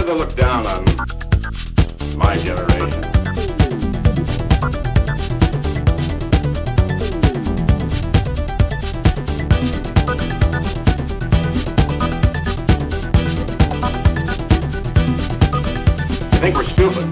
rather look down on my generation. I think we're stupid.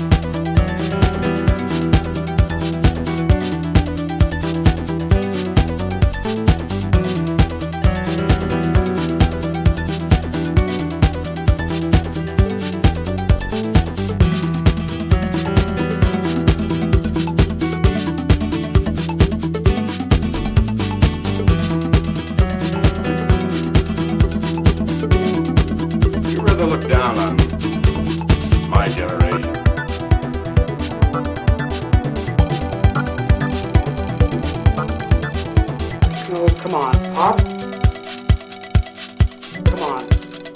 You rather look down on my generation. Oh, come on, Pop. Come on.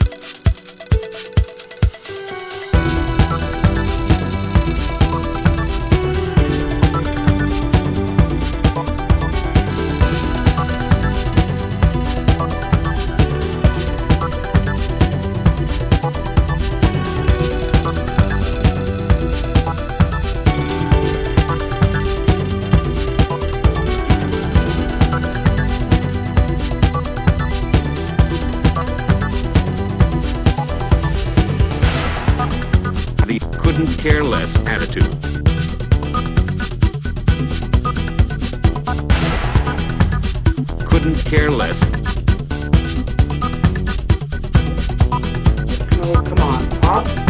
The couldn't care less attitude. Couldn't care less. Oh, come on, Pop.